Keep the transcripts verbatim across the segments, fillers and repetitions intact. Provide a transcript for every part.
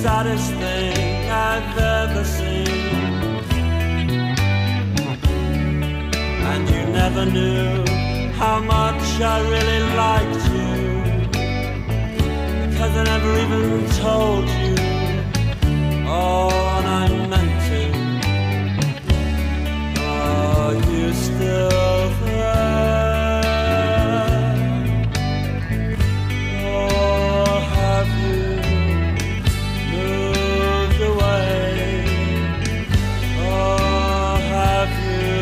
saddest thing I've ever seen. And you never knew how much I really liked you, 'cause I never even told you. Oh, and I meant to. Are you still there? Or have you moved away? Or have you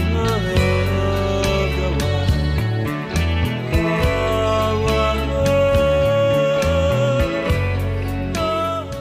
moved away? Oh, oh, oh, oh.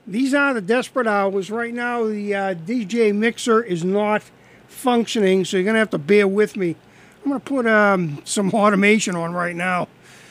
These are the desperate hours. Right now, the uh, D J mixer is not functioning, so you're going to have to bear with me. I'm going to put um, some automation on right now.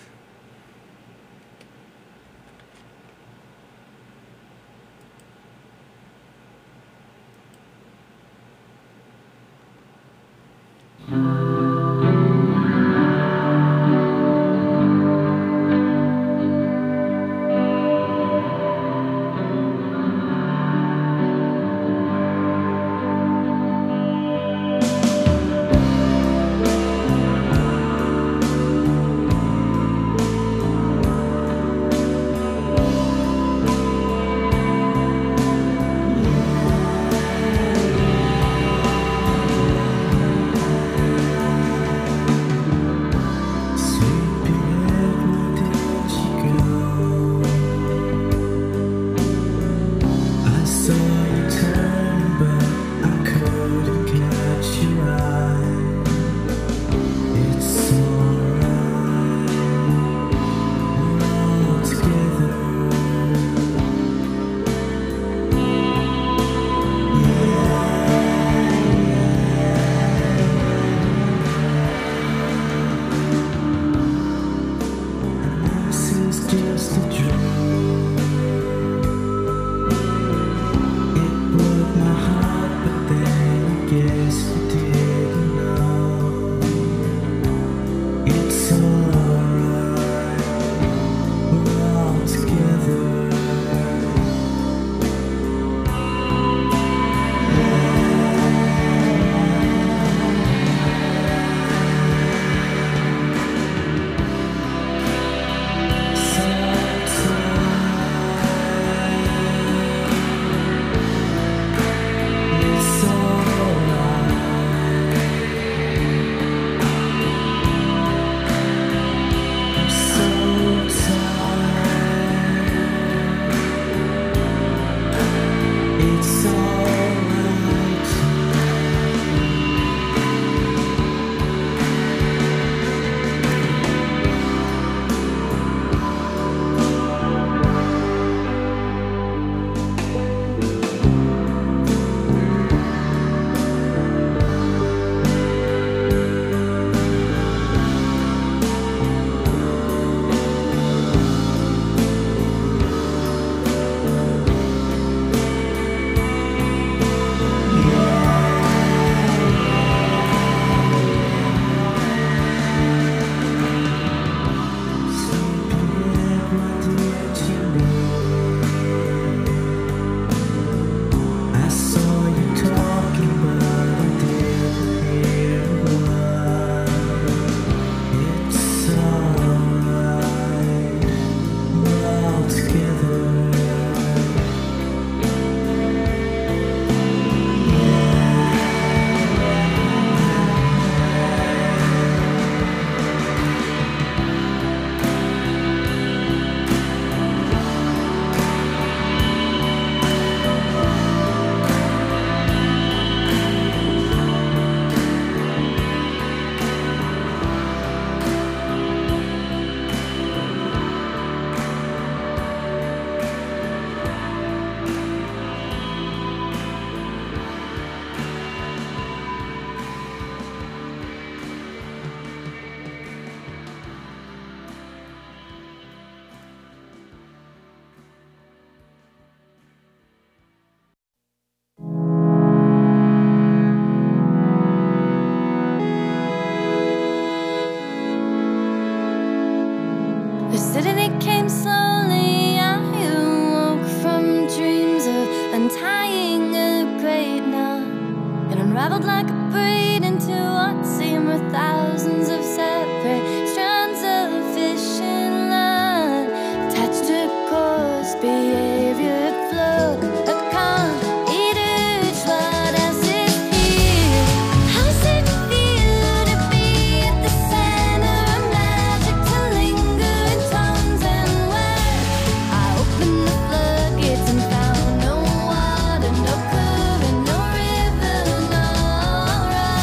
Unraveled like a braid into what seemed were thousands of separate strands of fishing line, attached to course behavior float. A con eater, what else is here? How's it feel to be at the center of magic, to linger in tones and words? I opened the floodgates and found no water, no current, no river, no ride.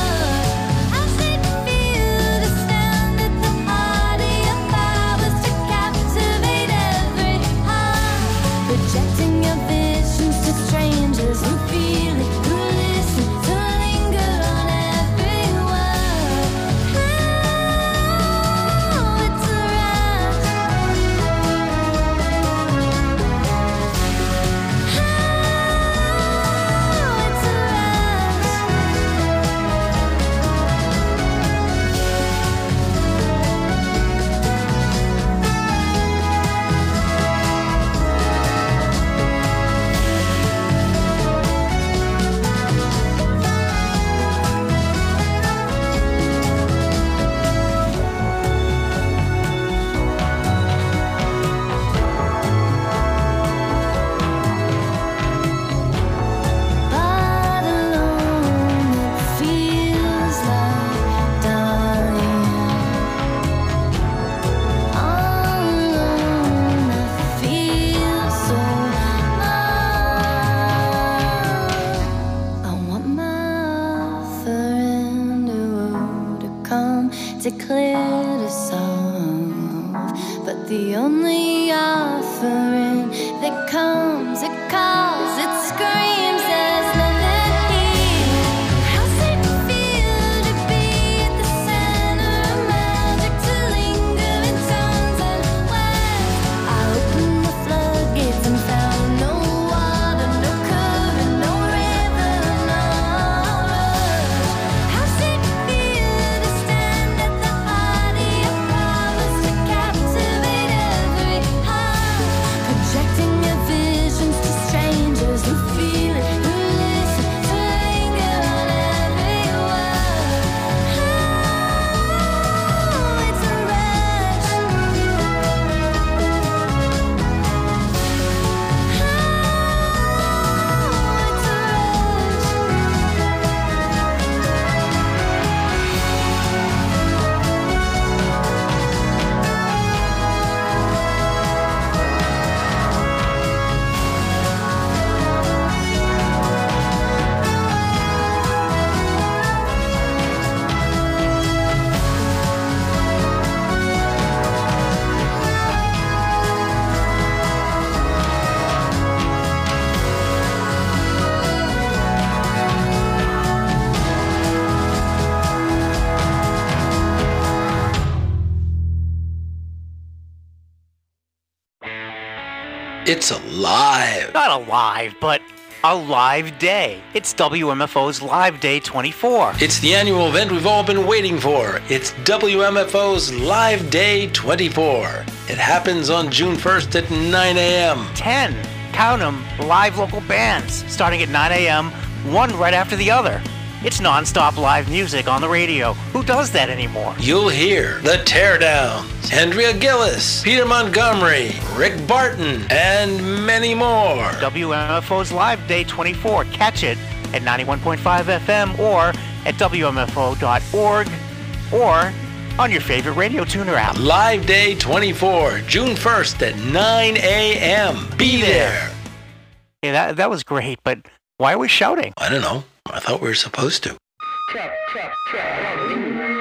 the only offering that comes, it calls, it screams, there's nothing here. How's it feel to be at the center of magic, to linger in tones and wax? I opened the floodgates and found no water, no current, no river, no rush. How's it feel to stand at the heart of your promise, to captivate every heart, projecting your visions to strangers who feel it, who listen, to linger on every word. Oh, it's a rush. Oh, it's a It's alive. Not alive, but a live day. It's W M F O's Live Day twenty-four. It's the annual event we've all been waiting for. It's W M F O's Live Day twenty-four. It happens on June first at nine a.m. ten, count 'em, live local bands, starting at nine a.m., one right after the other. It's non-stop live music on the radio. Who does that anymore? You'll hear The Teardowns, Andrea Gillis, Peter Montgomery, Rick Barton, and many more. W M F O's Live Day twenty-four. Catch it at ninety-one point five F M or at W M F O dot org or on your favorite radio tuner app. Live Day twenty-four, June first at nine a.m. Be there. Yeah, that, that was great, but why are we shouting? I don't know. I thought we were supposed to. Check, check, check. One, two, one, two.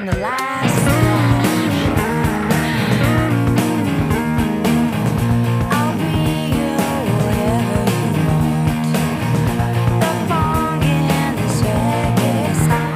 on the last song. I'll be whatever you want. The funk in this reggae sound.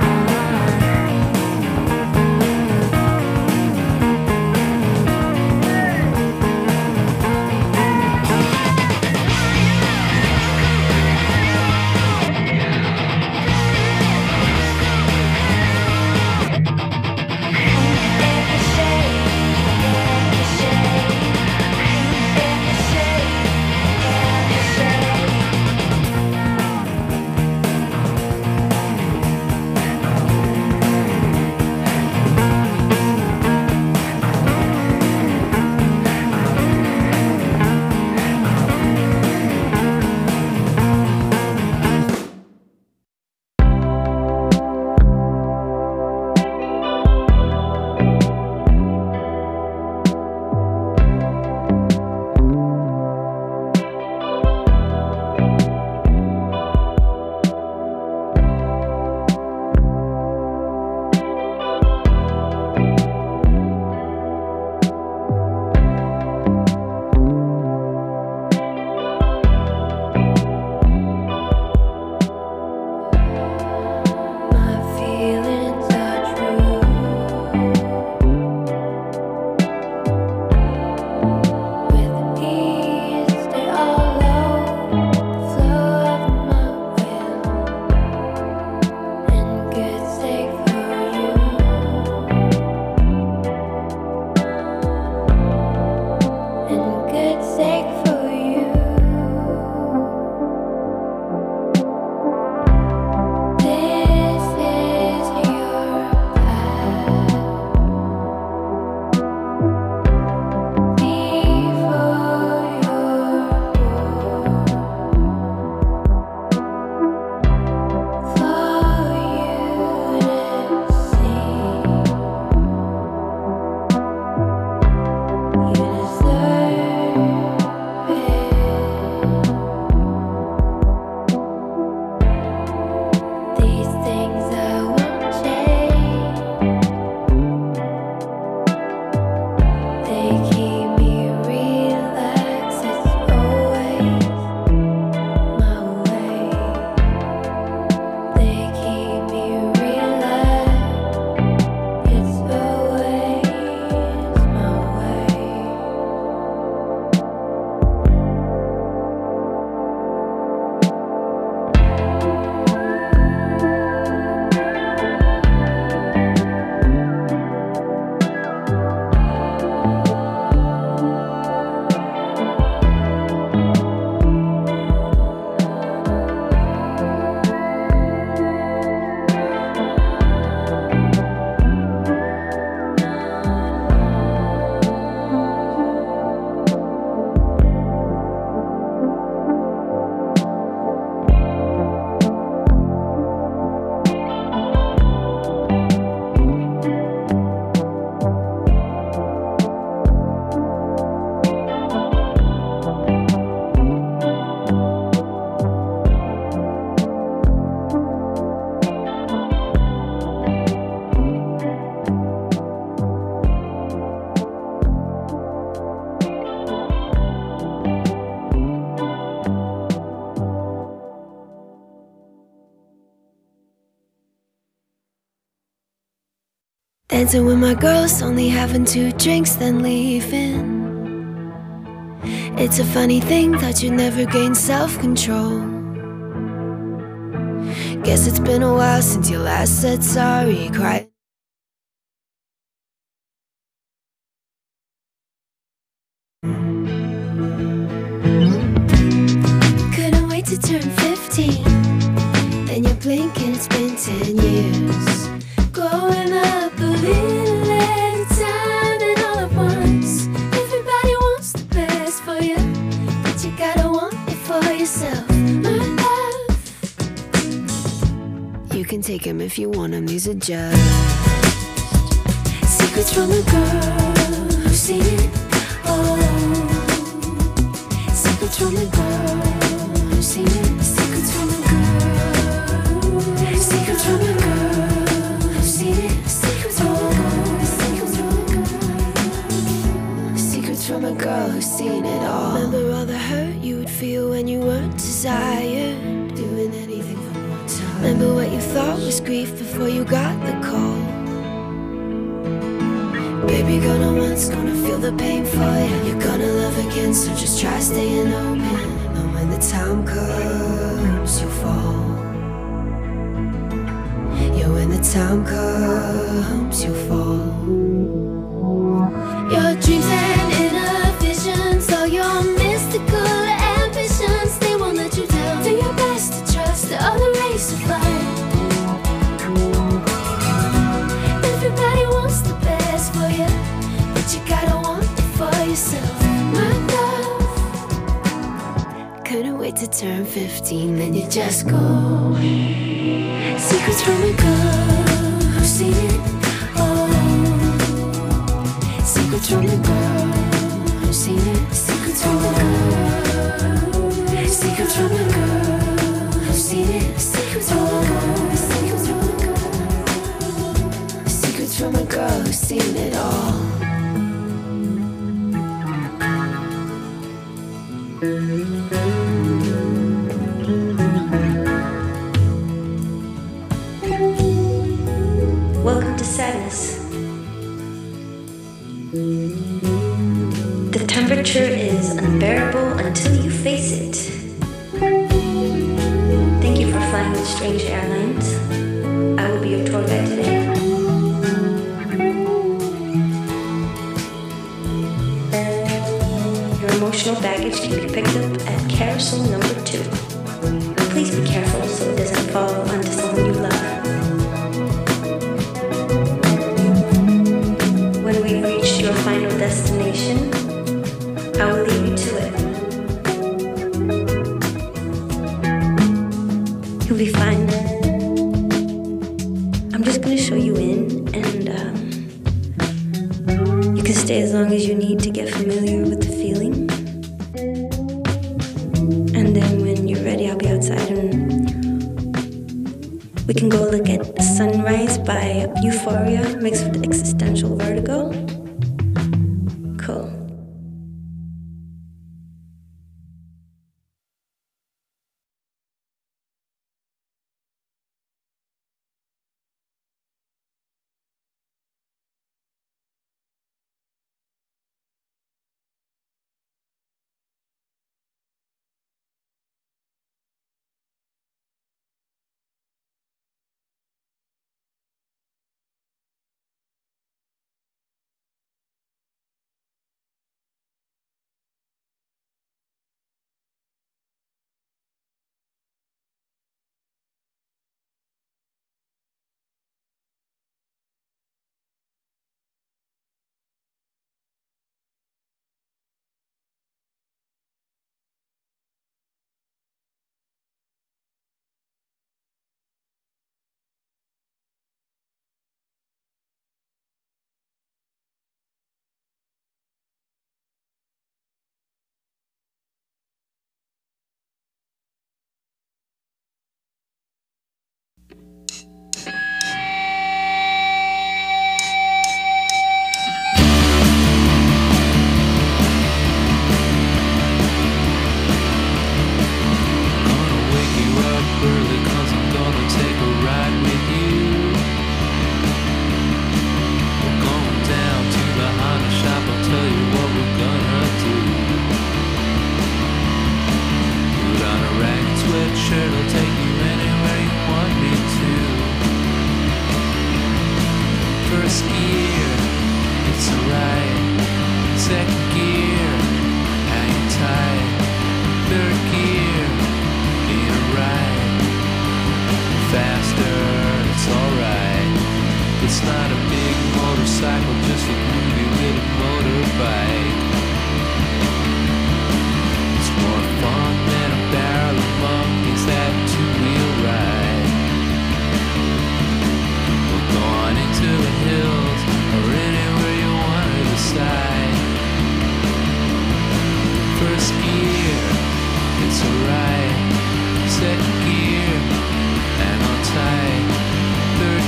Dancing with my girls, only having two drinks, then leaving. It's a funny thing that you never gain self-control. Guess it's been a while since you last said sorry, cried. Couldn't wait to turn fifteen. Then you blink and it's been ten years. Growing up a little at a time and all at once. Everybody wants the best for you, but you gotta want it for yourself. My love, you can take them if you want them, these are just secrets from a girl who's seen it all. Secrets from a girl who's seen it. Secrets from a girl. Secrets from a girl. Secrets from desire, doing anything for more time. Remember what you thought was grief before you got the call. Baby, gonna once, gonna feel the pain for you. You're gonna love again, so just try staying open. And when the time comes, you'll fall. Yeah, when the time comes, you'll fall. Your dreams and inner visions, all your mystical ambitions, they won't let you down. Do your best to trust the other race of life. Everybody wants the best for you, but you gotta want it for yourself. My love, couldn't wait to turn fifteen, then you just go. Secrets from a girl who's seen it all. Secrets from the girl who's seen it. Secrets from the girl. Secrets from the girl who's seen it. Secrets from the girl. Secrets from the girl. Secrets from a girl who's seen it all. Welcome to sadness. The temperature is unbearable until you face it. Thank you for flying with Strange Airlines. I will be your tour guide today. Your emotional baggage can be picked up at carousel number two. Please be careful so it doesn't fall onto someone you love. When we reach your final destination, I will lead you to it. You'll be fine. I'm just gonna show you in, and um, you can stay as long as you need to get familiar with the feeling. And then when you're ready, I'll be outside and we can go look at Sunrise by Euphoria mixed with existential vertigo. Cool.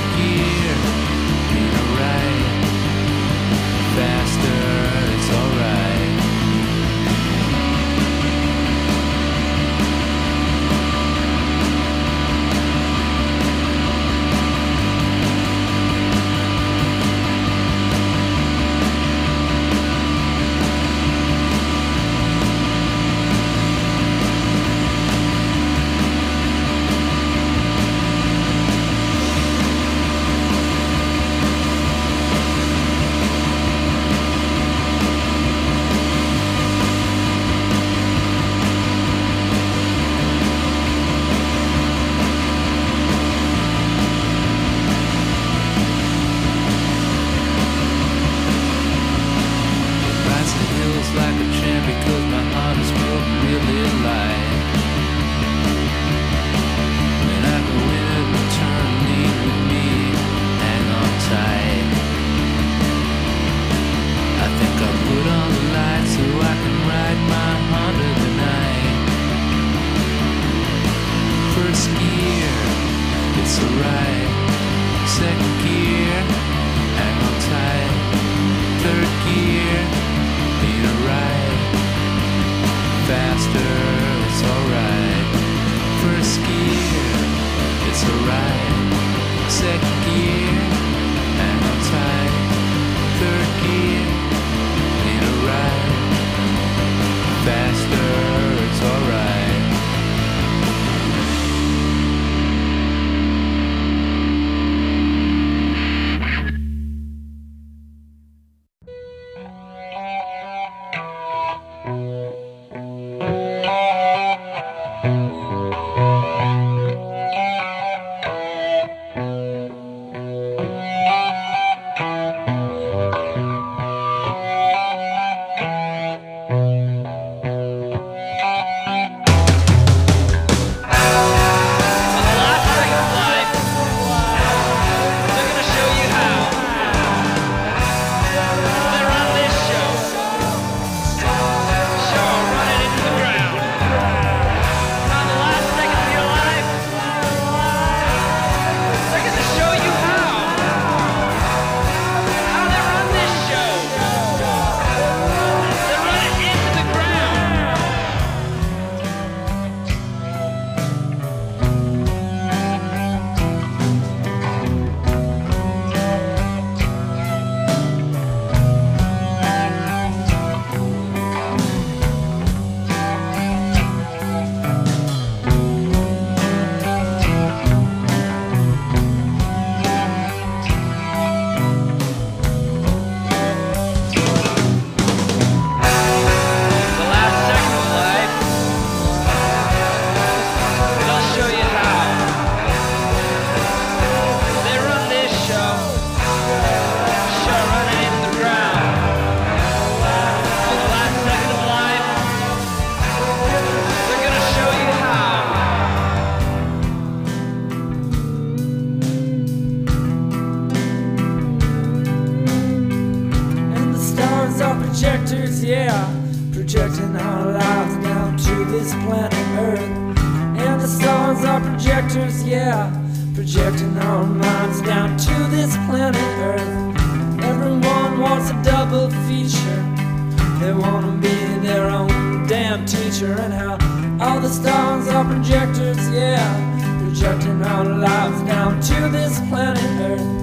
Faster, it's alright. projectors, yeah, projecting our lives down to this planet Earth. And the stars are projectors, yeah, projecting our minds down to this planet Earth. Everyone wants a double feature. They want to be their own damn teacher. And how all the stars are projectors, yeah, projecting our lives down to this planet Earth.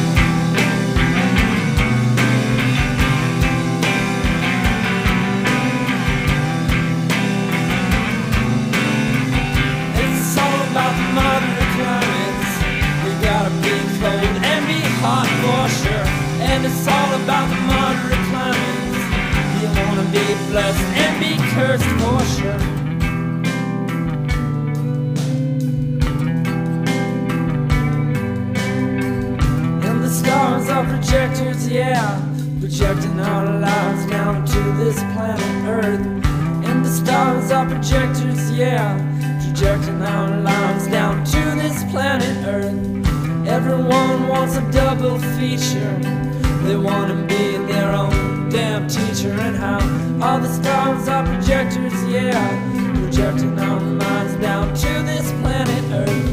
It's all about the moderate climates. We gotta be cold and be hot for sure. And it's all about the moderate climates. You wanna be blessed and be cursed for sure. And the stars are projectors, yeah, projecting our lives down to this planet Earth. And the stars are projectors, yeah, projecting our lives down to this planet Earth. Everyone wants a double feature. They want to be their own damn teacher. And how all the stars are projectors, yeah, projecting our minds down to this planet Earth.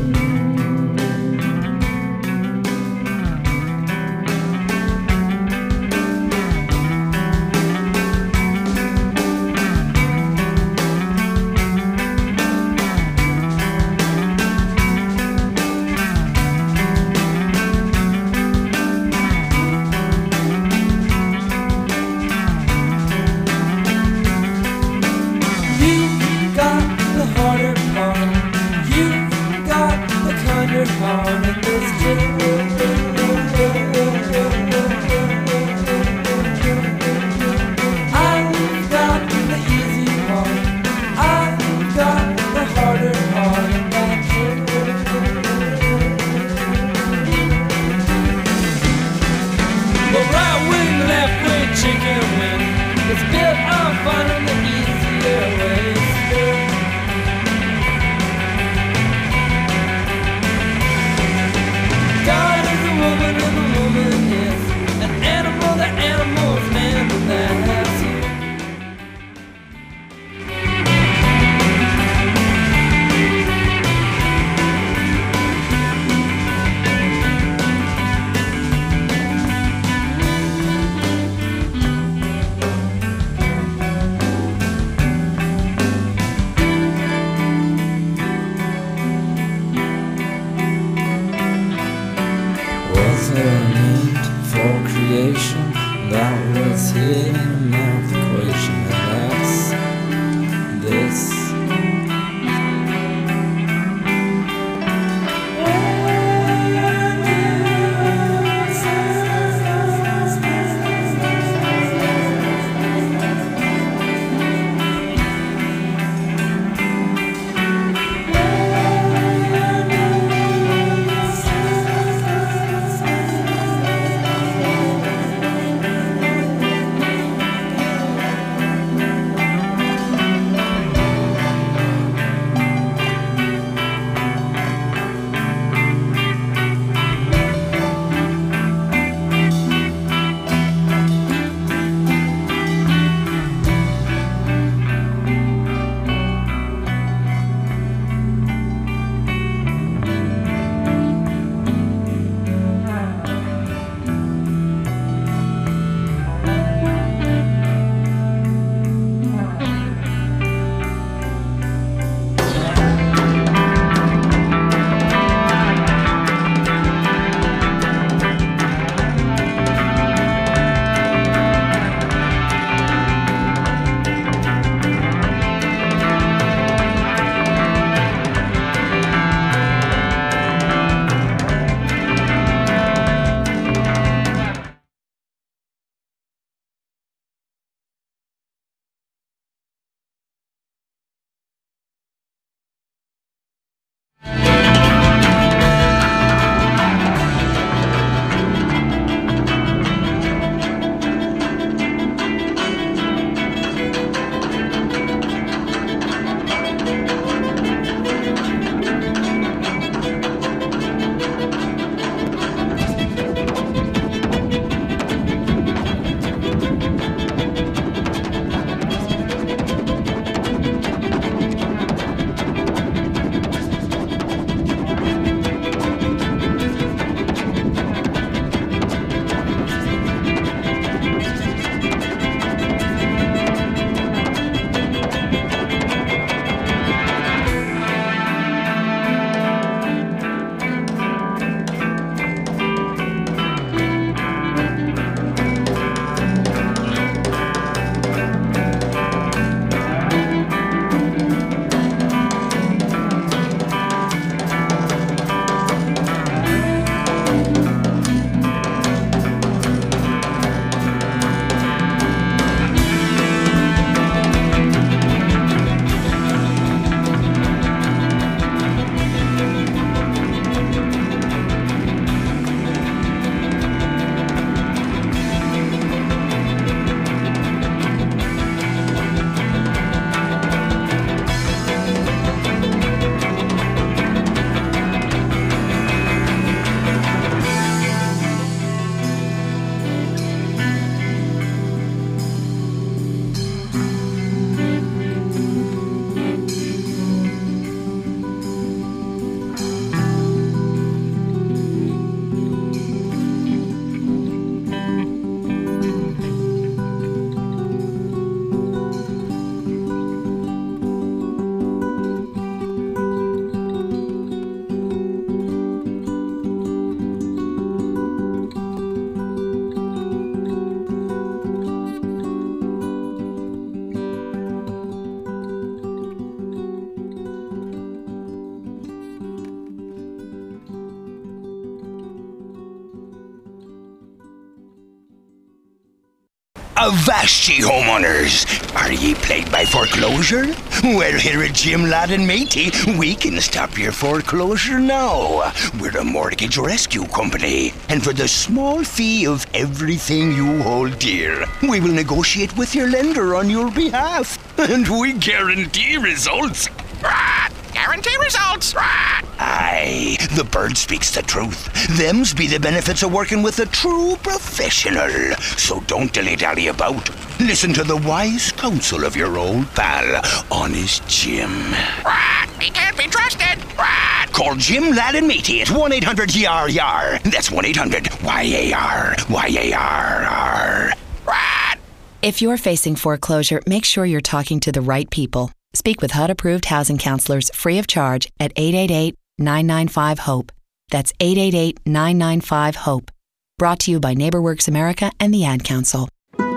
Avast ye, homeowners! Are ye plagued by foreclosure? Well, here at Jim Ladd and Matey, we can stop your foreclosure now. We're a mortgage rescue company, and for the small fee of everything you hold dear, we will negotiate with your lender on your behalf, and we guarantee results. Guarantee results. Aye, the bird speaks the truth. Them's be the benefits of working with a true professional. So don't dilly-dally about. Listen to the wise counsel of your old pal, Honest Jim. He can't be trusted. Call Jim Ladd and Matey at one eight hundred Y A R Y A R. That's one eight hundred Y A R Y A R R. If you're facing foreclosure, make sure you're talking to the right people. Speak with H U D-approved housing counselors free of charge at eight eight eight, nine nine five, HOPE. That's eight eight eight, nine nine five, HOPE. Brought to you by NeighborWorks America and the Ad Council.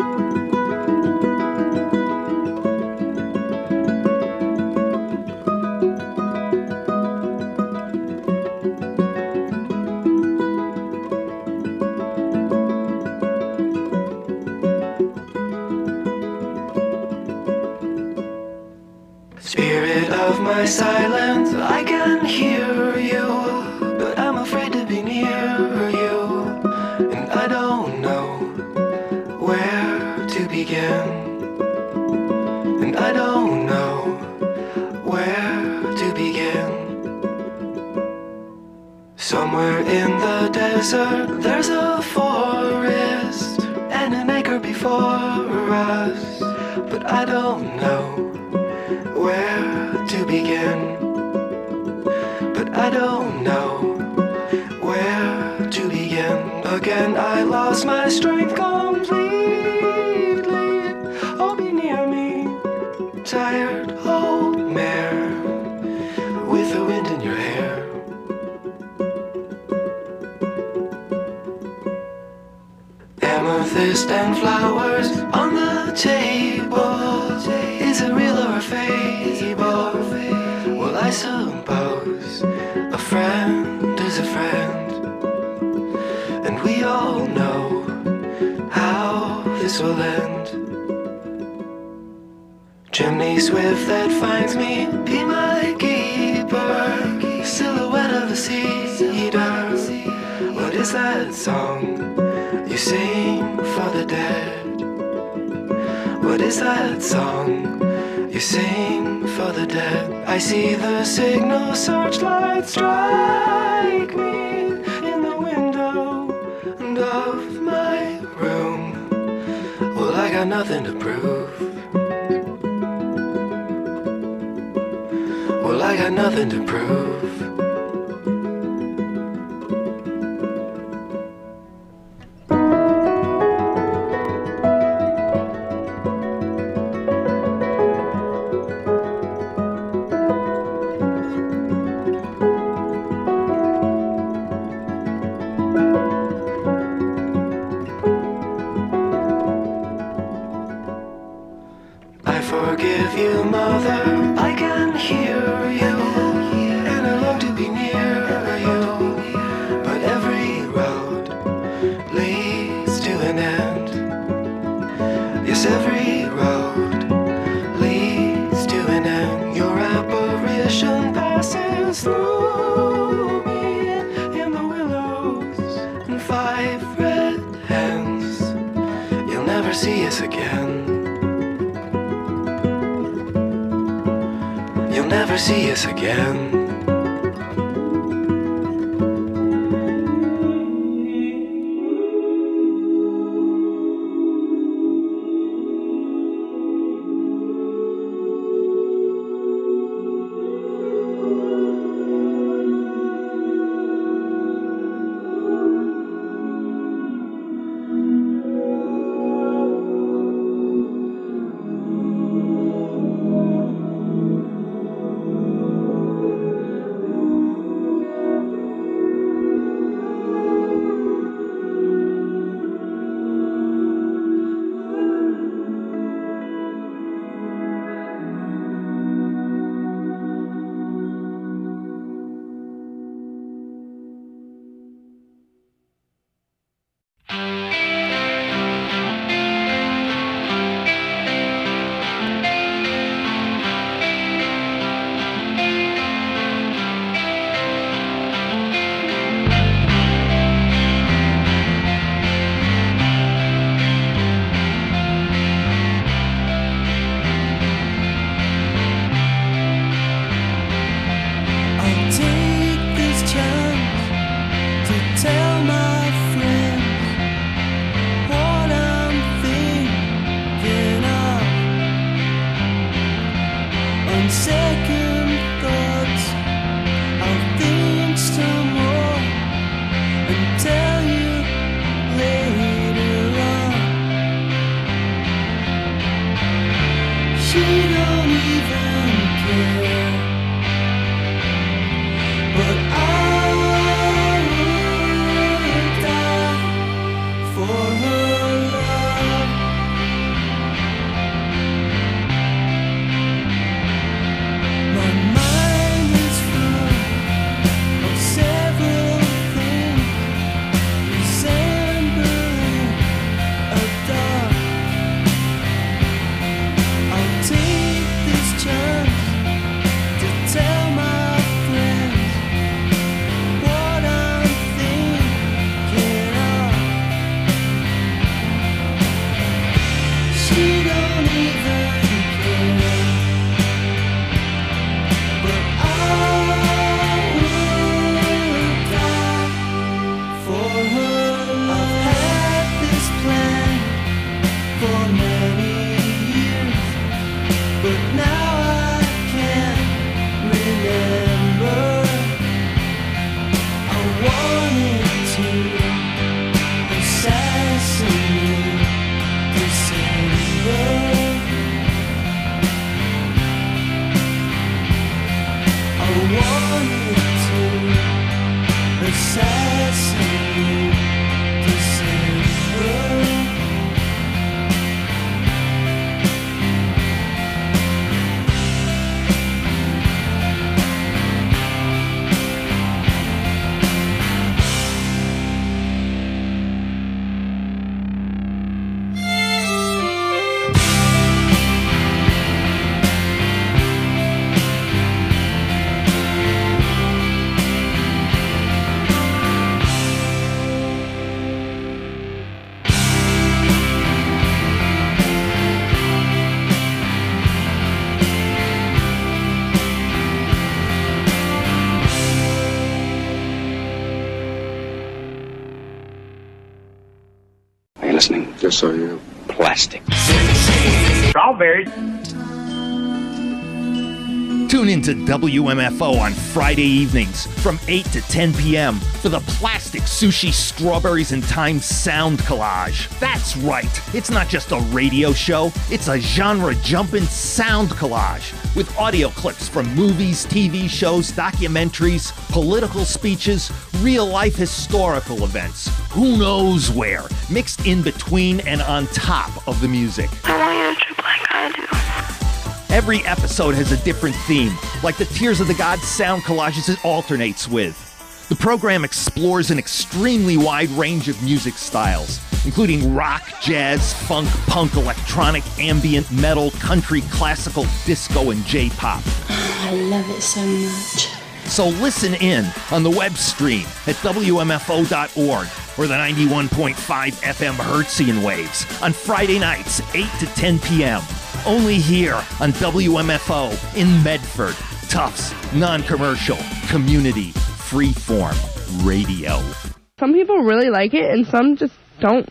Spirit of my silence, I can hear you, but I'm afraid to be near you, and I don't know where to begin, and I don't know where to begin. Somewhere in the desert, there's a forest, and an acre before us, but I don't know where to begin, but I don't know where to begin. Again, I lost my strength completely. Oh, be near me, tired old mare with the wind in your hair. Amethyst and flowers on the table. Is it real or a fable? Well, I suppose a friend is a friend, and we all know how this will end. Chimney swift that finds me, be my keeper. Silhouette of a cedar. What is that song you sing for the dead? What is that song you sing for the dead? I see the signal searchlight strike me in the window of my room. Well, I got nothing to prove. Well, I got nothing to prove. Forgive you, mother, I can hear you, and I long to be near you, but every road leads to an end. Yes, every road leads to an end. Your apparition passes through me in the willows and five red hens. You'll never see us again. You'll never see us again. But I would die for her love. My mind is full of several things resembling a dog. I'll take this chance to tell my friends what I'm thinking of. She don't even care, but I would die for her. I've had this plan for many years, but now I can't remember. I wanted to assassinate December. I wanted to assassinate December. Are you listening? Yes, I am. Plastic. Strawberries. Tune in to W M F O on Friday evenings from eight to ten p.m. for the Plastic Sushi Strawberries and Time Sound Collage. That's right, it's not just a radio show, it's a genre-jumping sound collage with audio clips from movies, T V shows, documentaries, political speeches, real-life historical events, who knows where, mixed in between and on top of the music. I want you to trip like I do. Every episode has a different theme, like the Tears of the Gods sound collages it alternates with. The program explores an extremely wide range of music styles, including rock, jazz, funk, punk, electronic, ambient, metal, country, classical, disco, and J-pop. I love it so much. So listen in on the web stream at W M F O dot org or the ninety-one point five F M Hertzian waves on Friday nights, eight to ten p.m. Only here on W M F O in Medford. Tufts, non-commercial, community, freeform radio. Some people really like it and some just don't.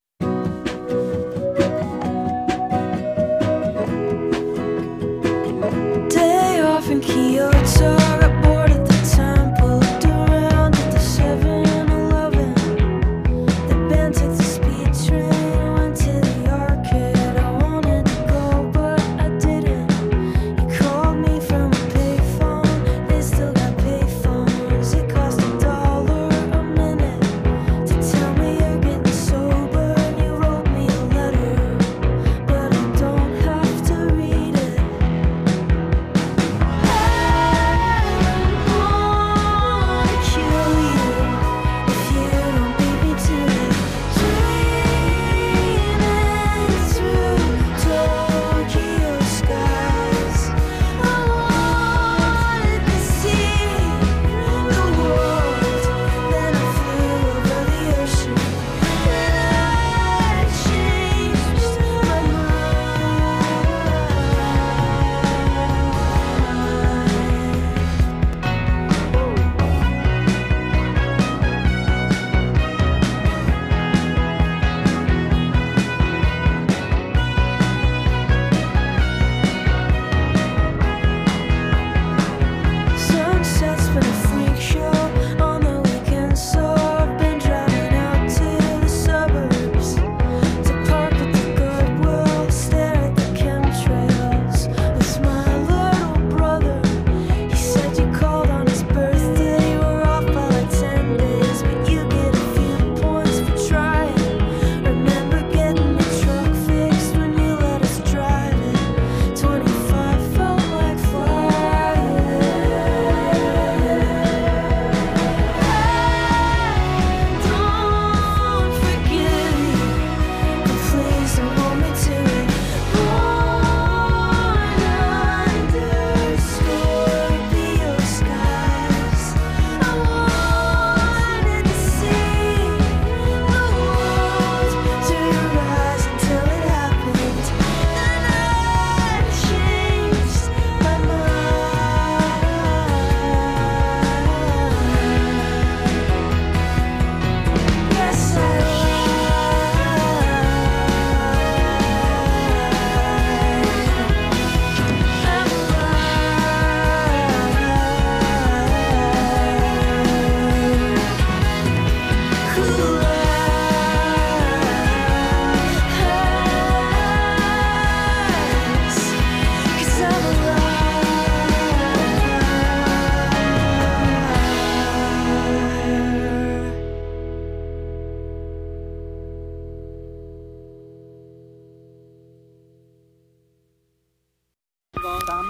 Day off in Kyoto, got bored at the temple, looked around at the seven eleven. The band took the speed train, went to the arcade. I wanted to go, but I didn't. You called me from a payphone, they still got payphones. It cost a dollar a minute to tell me you're getting sober.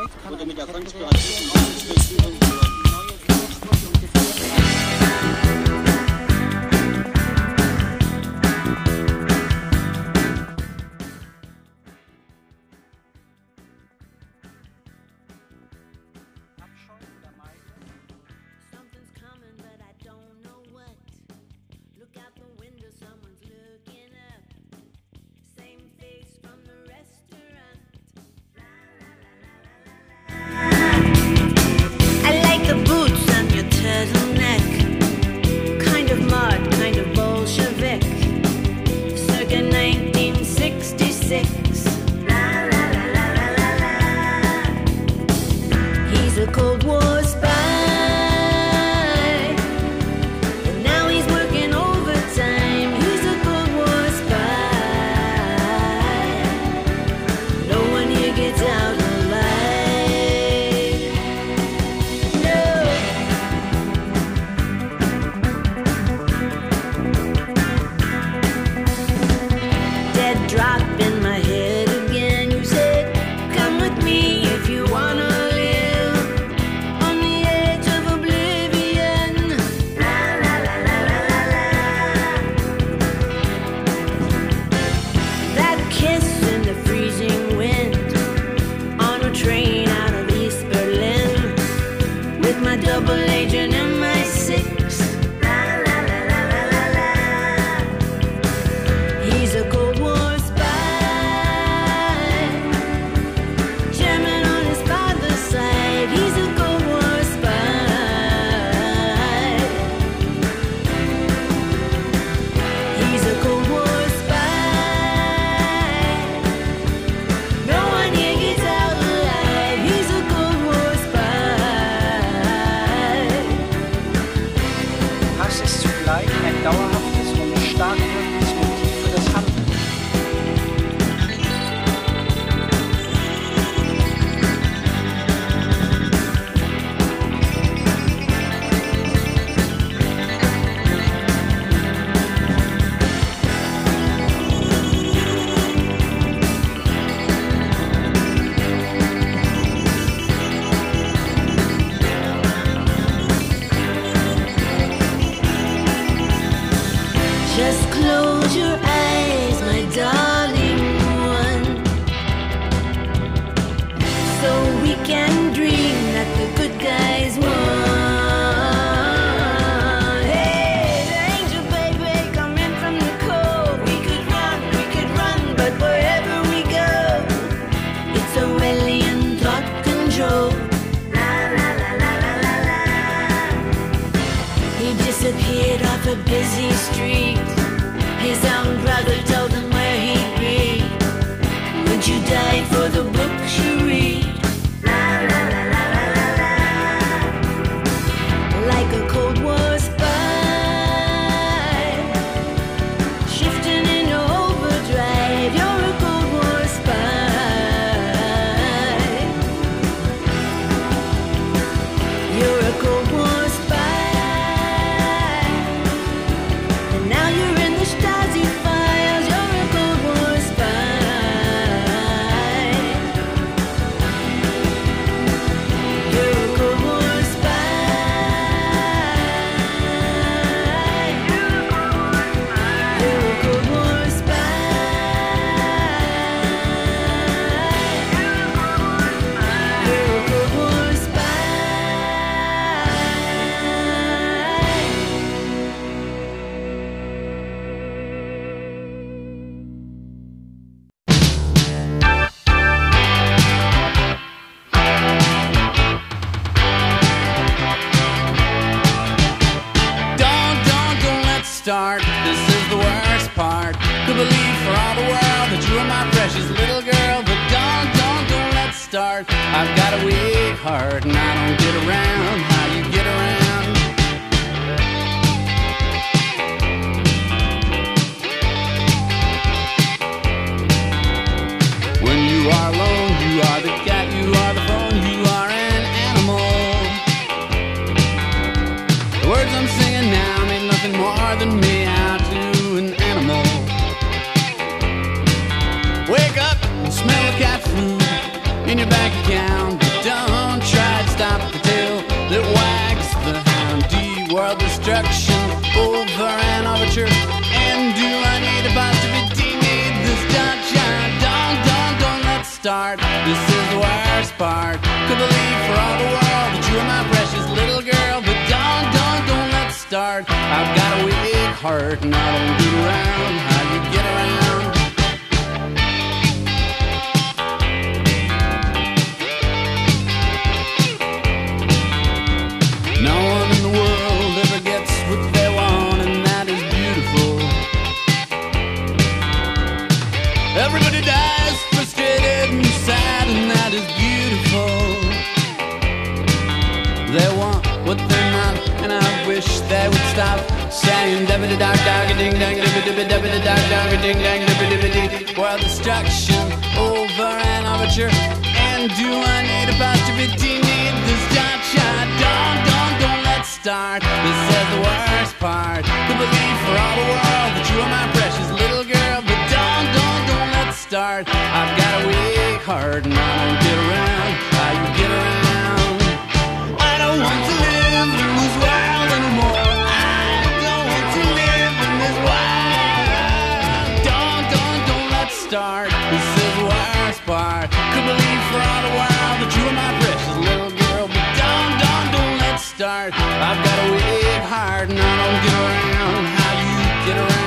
oder mit der Konspiration auf die Durchführung start. This is the worst part. To believe for all the world that you are my precious little girl. But don't, don't, don't let's start. I've got a weak heart and I don't get around how you get around. When you are alone, you are the cat, you are the phone, you are an animal. The words I'm singing now mean nothing more than me out to an animal. Wake up and smell the cat food in your bank account. But part. Could believe for all the world that you are my precious little girl, but don't, don't, don't let's start. I've got a weak heart and I don't get around how you get around. No one in the world ever gets what they want, and that is beautiful. Everybody dies frustrated and sad, and that is beautiful. They want what they're not, and I wish they would stop saying dabba da dog dog ding dang dabba dabba dabba da dog dog ding dang dabba dabba dee. Well, destruction over an overture, and do I need apostrophe D? Need this dot shot? Don't, don't, don't let's start. This is the worst part. Could believe for all the world that you are my precious little girl, but don't, don't, don't let's start. I've got a weak heart and I don't get around how you get around. I don't want to live in this world anymore. I don't want to live in this world. Don't, don't, don't let's start. This is the worst part. Could believe for all the world that you are my precious little girl, but don't, don't, don't let's start. I've got a weak heart and I don't get around how you get around.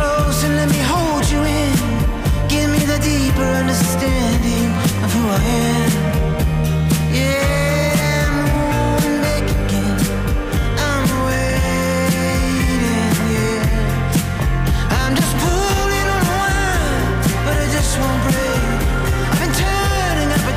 understanding of who I am.